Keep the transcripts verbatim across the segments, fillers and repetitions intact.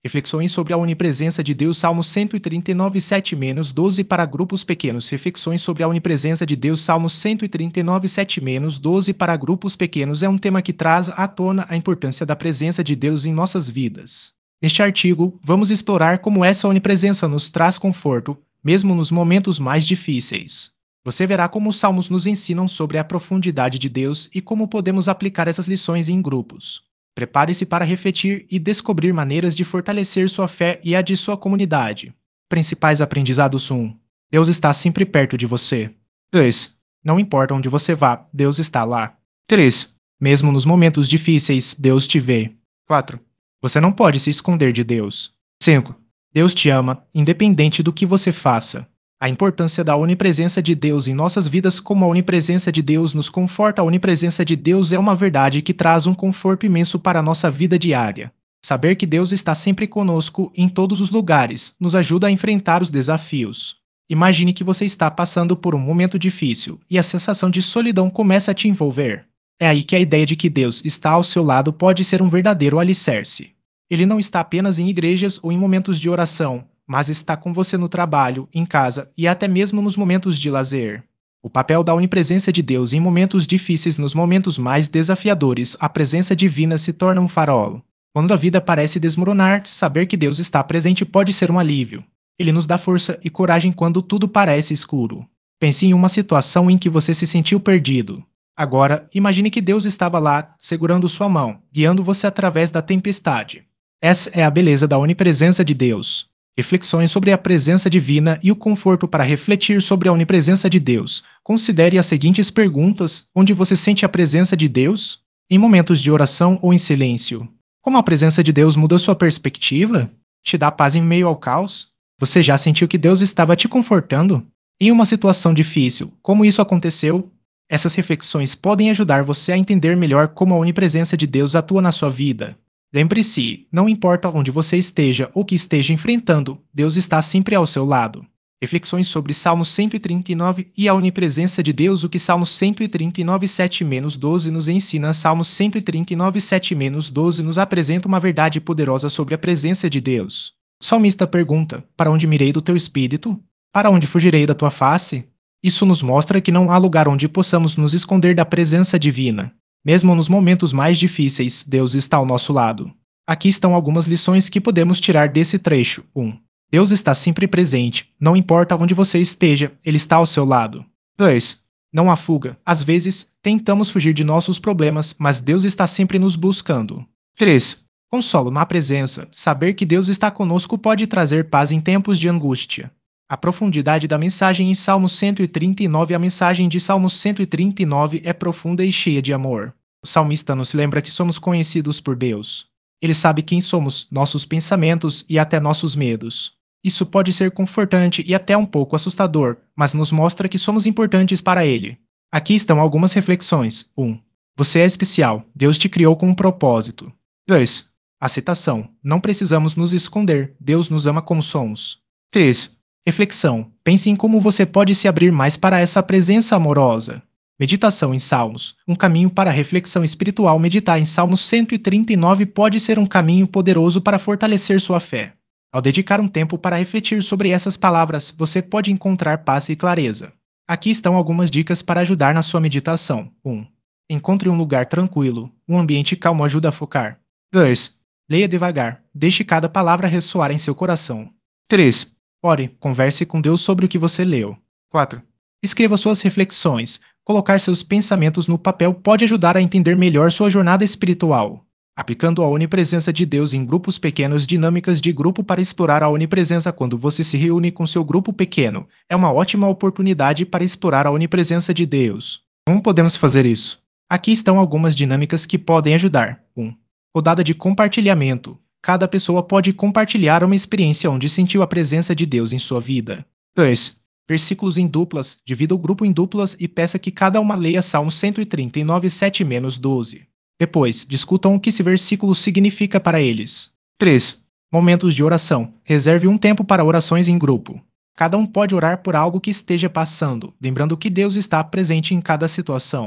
Reflexões sobre a onipresença de Deus, Salmos cento e trinta e nove, sete doze para grupos pequenos. Reflexões sobre a onipresença de Deus, Salmos cento e trinta e nove, sete doze para grupos pequenos é um tema que traz à tona a importância da presença de Deus em nossas vidas. Neste artigo, vamos explorar como essa onipresença nos traz conforto, mesmo nos momentos mais difíceis. Você verá como os salmos nos ensinam sobre a profundidade de Deus e como podemos aplicar essas lições em grupos. Prepare-se para refletir e descobrir maneiras de fortalecer sua fé e a de sua comunidade. Principais aprendizados: um. Deus está sempre perto de você. dois. Não importa onde você vá, Deus está lá. três. Mesmo nos momentos difíceis, Deus te vê. quatro. Você não pode se esconder de Deus. cinco. Deus te ama, independente do que você faça. A importância da onipresença de Deus em nossas vidas. Como a onipresença de Deus nos conforta. A onipresença de Deus é uma verdade que traz um conforto imenso para a nossa vida diária. Saber que Deus está sempre conosco, em todos os lugares, nos ajuda a enfrentar os desafios. Imagine que você está passando por um momento difícil, e a sensação de solidão começa a te envolver. É aí que a ideia de que Deus está ao seu lado pode ser um verdadeiro alicerce. Ele não está apenas em igrejas ou em momentos de oração, mas está com você no trabalho, em casa e até mesmo nos momentos de lazer. O papel da onipresença de Deus em momentos difíceis. Nos momentos mais desafiadores, a presença divina se torna um farol. Quando a vida parece desmoronar, saber que Deus está presente pode ser um alívio. Ele nos dá força e coragem quando tudo parece escuro. Pense em uma situação em que você se sentiu perdido. Agora, imagine que Deus estava lá, segurando sua mão, guiando você através da tempestade. Essa é a beleza da onipresença de Deus. Reflexões sobre a presença divina e o conforto. Para refletir sobre a onipresença de Deus, considere as seguintes perguntas: onde você sente a presença de Deus? Em momentos de oração ou em silêncio? Como a presença de Deus muda sua perspectiva? Te dá paz em meio ao caos? Você já sentiu que Deus estava te confortando? Em uma situação difícil, como isso aconteceu? Essas reflexões podem ajudar você a entender melhor como a onipresença de Deus atua na sua vida. Lembre-se, não importa onde você esteja ou que esteja enfrentando, Deus está sempre ao seu lado. Reflexões sobre Salmos cento e trinta e nove e a onipresença de Deus. O que Salmos cento e trinta e nove, sete doze nos ensina. Salmos cento e trinta e nove, sete doze nos apresenta uma verdade poderosa sobre a presença de Deus. O salmista pergunta: para onde mirei do teu espírito? Para onde fugirei da tua face? Isso nos mostra que não há lugar onde possamos nos esconder da presença divina. Mesmo nos momentos mais difíceis, Deus está ao nosso lado. Aqui estão algumas lições que podemos tirar desse trecho. um. Deus está sempre presente. Não importa onde você esteja, Ele está ao seu lado. dois. Não há fuga. Às vezes, tentamos fugir de nossos problemas, mas Deus está sempre nos buscando. três. Consolo na presença. Saber que Deus está conosco pode trazer paz em tempos de angústia. A profundidade da mensagem em Salmos cento e trinta e nove. A mensagem de Salmos cento e trinta e nove é profunda e cheia de amor. O salmista nos lembra que somos conhecidos por Deus. Ele sabe quem somos, nossos pensamentos e até nossos medos. Isso pode ser confortante e até um pouco assustador, mas nos mostra que somos importantes para Ele. Aqui estão algumas reflexões. um. Você é especial. Deus te criou com um propósito. dois. Aceitação. Não precisamos nos esconder. Deus nos ama como somos. três. Reflexão. Pense em como você pode se abrir mais para essa presença amorosa. Meditação em Salmos. Um caminho para a reflexão espiritual. Meditar em Salmos cento e trinta e nove pode ser um caminho poderoso para fortalecer sua fé. Ao dedicar um tempo para refletir sobre essas palavras, você pode encontrar paz e clareza. Aqui estão algumas dicas para ajudar na sua meditação. um. Encontre um lugar tranquilo. Um ambiente calmo ajuda a focar. dois. Leia devagar. Deixe cada palavra ressoar em seu coração. três. Ore, converse com Deus sobre o que você leu. quatro. Escreva suas reflexões. Colocar seus pensamentos no papel pode ajudar a entender melhor sua jornada espiritual. Aplicando a onipresença de Deus em grupos pequenos. Dinâmicas de grupo para explorar a onipresença. Quando você se reúne com seu grupo pequeno, é uma ótima oportunidade para explorar a onipresença de Deus. Como podemos fazer isso? Aqui estão algumas dinâmicas que podem ajudar. um. Rodada de compartilhamento. Cada pessoa pode compartilhar uma experiência onde sentiu a presença de Deus em sua vida. dois. Versículos em duplas. Divida o grupo em duplas e peça que cada uma leia Salmos cento e trinta e nove, sete doze. Depois, discutam o que esse versículo significa para eles. três. Momentos de oração. Reserve um tempo para orações em grupo. Cada um pode orar por algo que esteja passando, lembrando que Deus está presente em cada situação.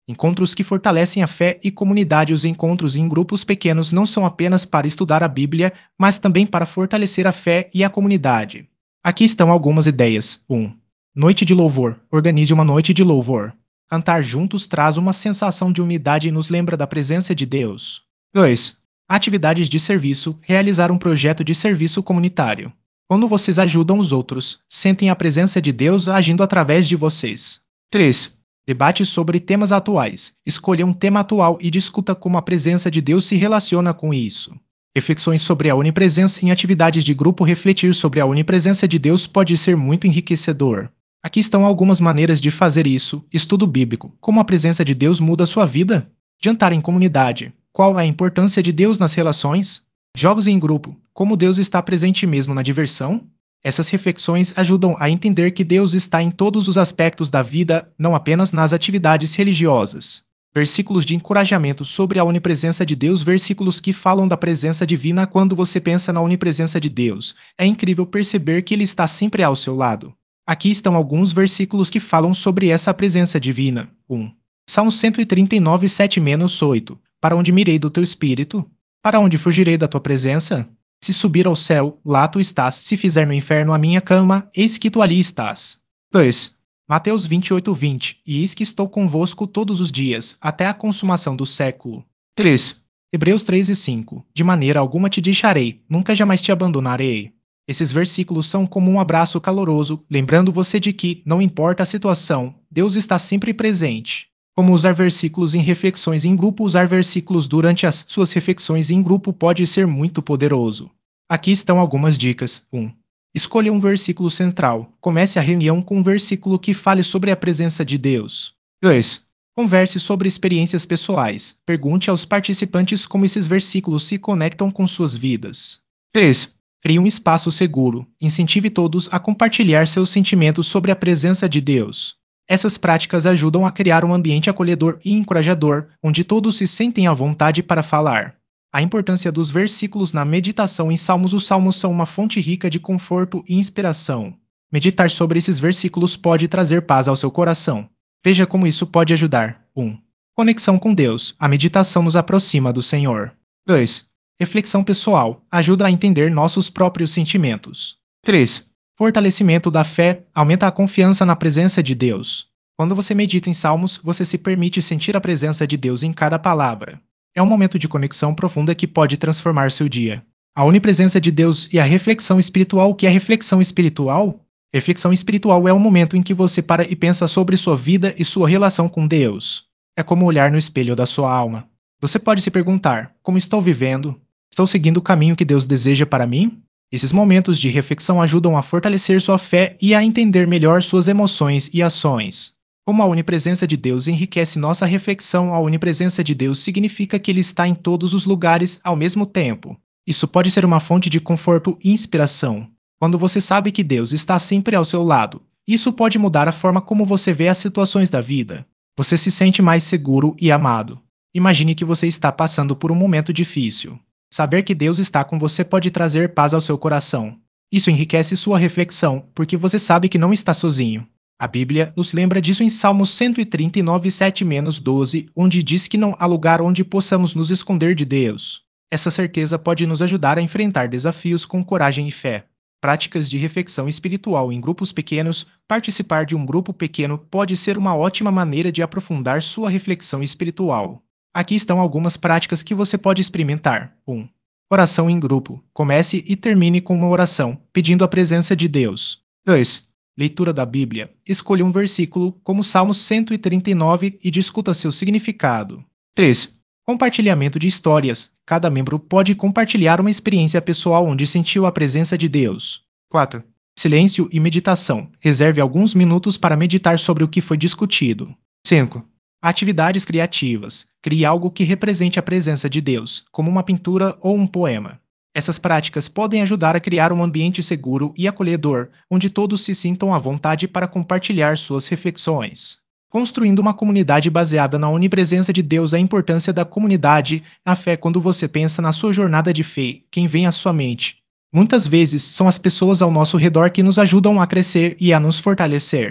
Encontros que fortalecem a fé e comunidade. Os encontros em grupos pequenos não são apenas para estudar a Bíblia, mas também para fortalecer a fé e a comunidade. Aqui estão algumas ideias. um. Noite de louvor. Organize uma noite de louvor. Cantar juntos traz uma sensação de unidade e nos lembra da presença de Deus. dois. Atividades de serviço. Realizar um projeto de serviço comunitário. Quando vocês ajudam os outros, sentem a presença de Deus agindo através de vocês. três. Debate sobre temas atuais. Escolha um tema atual e discuta como a presença de Deus se relaciona com isso. Reflexões sobre a onipresença em atividades de grupo. Refletir sobre a onipresença de Deus pode ser muito enriquecedor. Aqui estão algumas maneiras de fazer isso. Estudo bíblico. Como a presença de Deus muda sua vida? Jantar em comunidade. Qual a importância de Deus nas relações? Jogos em grupo. Como Deus está presente mesmo na diversão? Essas reflexões ajudam a entender que Deus está em todos os aspectos da vida, não apenas nas atividades religiosas. Versículos de encorajamento sobre a onipresença de Deus. Versículos que falam da presença divina. Quando você pensa na onipresença de Deus, é incrível perceber que Ele está sempre ao seu lado. Aqui estão alguns versículos que falam sobre essa presença divina. um. Salmo cento e trinta e nove, sete a oito. Para onde mirei do teu espírito? Para onde fugirei da tua presença? Se subir ao céu, lá tu estás. Se fizer no inferno a minha cama, eis que tu ali estás. dois. Mateus vinte e oito, vinte. E eis que estou convosco todos os dias, até a consumação do século. três. Hebreus três e cinco. De maneira alguma te deixarei, nunca jamais te abandonarei. Esses versículos são como um abraço caloroso, lembrando você de que, não importa a situação, Deus está sempre presente. Como usar versículos em reflexões em grupo? Usar versículos durante as suas reflexões em grupo pode ser muito poderoso. Aqui estão algumas dicas. um. Escolha um versículo central. Comece a reunião com um versículo que fale sobre a presença de Deus. dois. Converse sobre experiências pessoais. Pergunte aos participantes como esses versículos se conectam com suas vidas. três. Crie um espaço seguro. Incentive todos a compartilhar seus sentimentos sobre a presença de Deus. Essas práticas ajudam a criar um ambiente acolhedor e encorajador, onde todos se sentem à vontade para falar. A importância dos versículos na meditação em Salmos. Os Salmos são uma fonte rica de conforto e inspiração. Meditar sobre esses versículos pode trazer paz ao seu coração. Veja como isso pode ajudar. um. Conexão com Deus. A meditação nos aproxima do Senhor. dois. Reflexão pessoal. Ajuda a entender nossos próprios sentimentos. três. Fortalecimento da fé. Aumenta a confiança na presença de Deus. Quando você medita em Salmos, você se permite sentir a presença de Deus em cada palavra. É um momento de conexão profunda que pode transformar seu dia. A onipresença de Deus e a reflexão espiritual. O que é reflexão espiritual? Reflexão espiritual é um momento em que você para e pensa sobre sua vida e sua relação com Deus. É como olhar no espelho da sua alma. Você pode se perguntar: como estou vivendo? Estou seguindo o caminho que Deus deseja para mim? Esses momentos de reflexão ajudam a fortalecer sua fé e a entender melhor suas emoções e ações. Como a onipresença de Deus enriquece nossa reflexão, a onipresença de Deus significa que Ele está em todos os lugares ao mesmo tempo. Isso pode ser uma fonte de conforto e inspiração. Quando você sabe que Deus está sempre ao seu lado, isso pode mudar a forma como você vê as situações da vida. Você se sente mais seguro e amado. Imagine que você está passando por um momento difícil. Saber que Deus está com você pode trazer paz ao seu coração. Isso enriquece sua reflexão, porque você sabe que não está sozinho. A Bíblia nos lembra disso em Salmos cento e trinta e nove, sete a doze, onde diz que não há lugar onde possamos nos esconder de Deus. Essa certeza pode nos ajudar a enfrentar desafios com coragem e fé. Práticas de reflexão espiritual em grupos pequenos. Participar de um grupo pequeno pode ser uma ótima maneira de aprofundar sua reflexão espiritual. Aqui estão algumas práticas que você pode experimentar. um. Oração em grupo. Comece e termine com uma oração, pedindo a presença de Deus. dois. Leitura da Bíblia. Escolha um versículo, como Salmos cento e trinta e nove, e discuta seu significado. três. Compartilhamento de histórias. Cada membro pode compartilhar uma experiência pessoal onde sentiu a presença de Deus. quatro. Silêncio e meditação. Reserve alguns minutos para meditar sobre o que foi discutido. cinco. Atividades criativas. Crie algo que represente a presença de Deus, como uma pintura ou um poema. Essas práticas podem ajudar a criar um ambiente seguro e acolhedor, onde todos se sintam à vontade para compartilhar suas reflexões. Construindo uma comunidade baseada na onipresença de Deus. A importância da comunidade. A fé. Quando você pensa na sua jornada de fé, quem vem à sua mente? Muitas vezes são as pessoas ao nosso redor que nos ajudam a crescer e a nos fortalecer.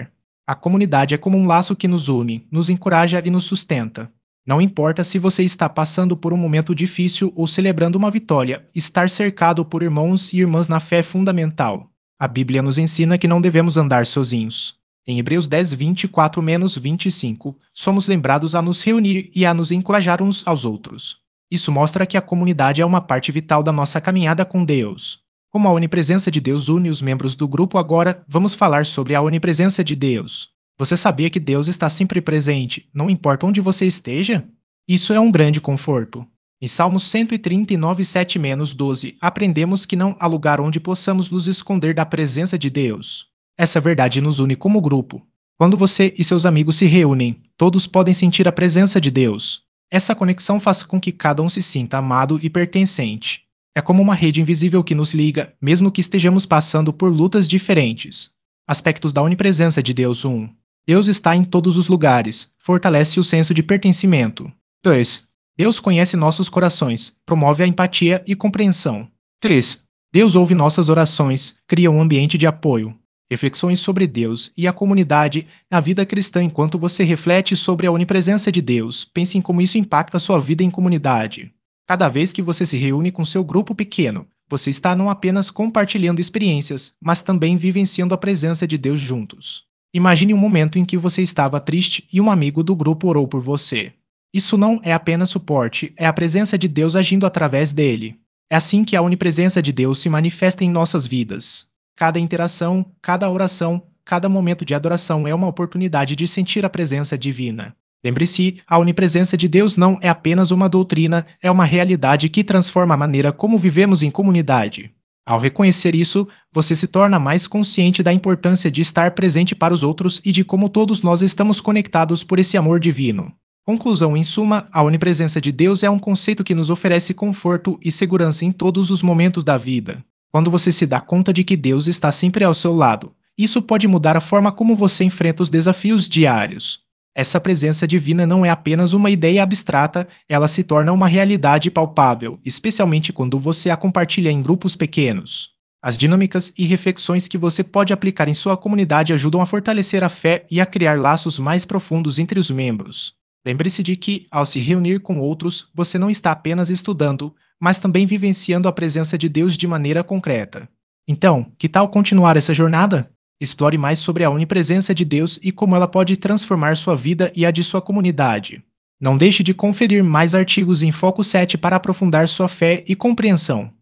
A comunidade é como um laço que nos une, nos encoraja e nos sustenta. Não importa se você está passando por um momento difícil ou celebrando uma vitória, estar cercado por irmãos e irmãs na fé é fundamental. A Bíblia nos ensina que não devemos andar sozinhos. Em Hebreus dez, vinte e quatro a vinte e cinco, somos lembrados a nos reunir e a nos encorajar uns aos outros. Isso mostra que a comunidade é uma parte vital da nossa caminhada com Deus. Como a onipresença de Deus une os membros do grupo, agora vamos falar sobre a onipresença de Deus. Você sabia que Deus está sempre presente, não importa onde você esteja? Isso é um grande conforto. Em Salmos cento e trinta e nove, sete a doze, aprendemos que não há lugar onde possamos nos esconder da presença de Deus. Essa verdade nos une como grupo. Quando você e seus amigos se reúnem, todos podem sentir a presença de Deus. Essa conexão faz com que cada um se sinta amado e pertencente. É como uma rede invisível que nos liga, mesmo que estejamos passando por lutas diferentes. Aspectos da onipresença de Deus. um. Deus está em todos os lugares, fortalece o senso de pertencimento. dois. Deus conhece nossos corações, promove a empatia e compreensão. três. Deus ouve nossas orações, cria um ambiente de apoio. Reflexões sobre Deus e a comunidade na vida cristã. Enquanto você reflete sobre a onipresença de Deus, pense em como isso impacta a sua vida em comunidade. Cada vez que você se reúne com seu grupo pequeno, você está não apenas compartilhando experiências, mas também vivenciando a presença de Deus juntos. Imagine um momento em que você estava triste e um amigo do grupo orou por você. Isso não é apenas suporte, é a presença de Deus agindo através dele. É assim que a onipresença de Deus se manifesta em nossas vidas. Cada interação, cada oração, cada momento de adoração é uma oportunidade de sentir a presença divina. Lembre-se, a onipresença de Deus não é apenas uma doutrina, é uma realidade que transforma a maneira como vivemos em comunidade. Ao reconhecer isso, você se torna mais consciente da importância de estar presente para os outros e de como todos nós estamos conectados por esse amor divino. Conclusão: em suma, a onipresença de Deus é um conceito que nos oferece conforto e segurança em todos os momentos da vida. Quando você se dá conta de que Deus está sempre ao seu lado, isso pode mudar a forma como você enfrenta os desafios diários. Essa presença divina não é apenas uma ideia abstrata, ela se torna uma realidade palpável, especialmente quando você a compartilha em grupos pequenos. As dinâmicas e reflexões que você pode aplicar em sua comunidade ajudam a fortalecer a fé e a criar laços mais profundos entre os membros. Lembre-se de que, ao se reunir com outros, você não está apenas estudando, mas também vivenciando a presença de Deus de maneira concreta. Então, que tal continuar essa jornada? Explore mais sobre a onipresença de Deus e como ela pode transformar sua vida e a de sua comunidade. Não deixe de conferir mais artigos em Foco sete para aprofundar sua fé e compreensão.